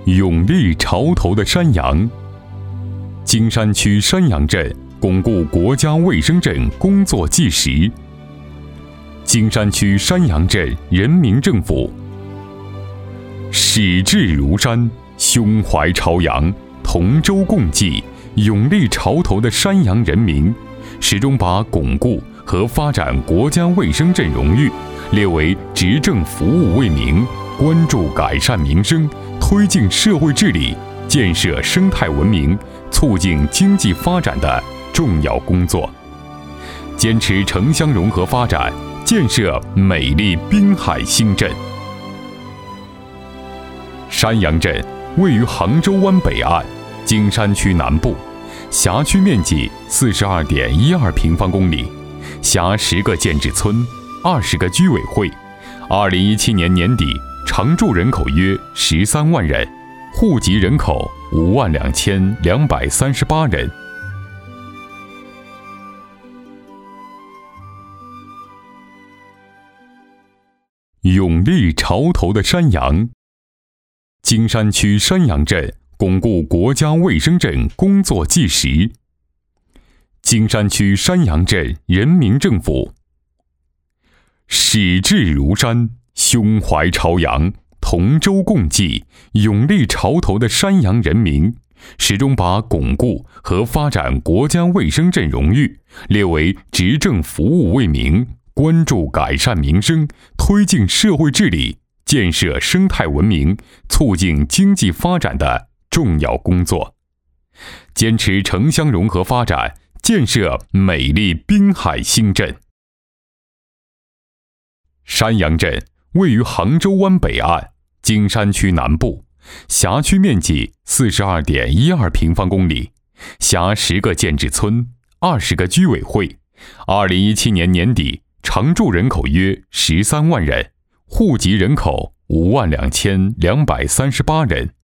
勇立潮头的山羊。金山区山羊镇巩固国家卫生镇工作纪实。金山区山羊镇人民政府矢志如山，胸怀朝阳，同舟共济，勇立潮头的山羊人民，始终把巩固和发展国家卫生镇荣誉列为执政服务为民、关注改善民生、推进社会治理、建设生态文明、促进经济发展的重要工作，坚持城乡融合发展，建设美丽滨海新镇。山羊镇位于杭州湾北岸，金山区南部，辖区面积42.12平方公里，辖10个建制村、20个居委会。2017年年底，常住人口约13万人，户籍人口52238人。勇立潮头的山羊。金山区山羊镇巩固国家卫生镇工作纪实。金山区山羊镇人民政府矢志如山，胸怀朝阳，同舟共济，勇立潮头的山羊人民，始终把巩固和发展国家卫生镇荣誉列为执政服务为民、关注改善民生、推进社会治理、建设生态文明、促进经济发展的重要工作，坚持城乡融合发展，建设美丽滨海新镇。山羊镇位于杭州湾北岸，金山区南部，辖区面积42.12平方公里，辖10个建制村、20个居委会。2017年年底，常住人口约13万人，户籍人口52238人。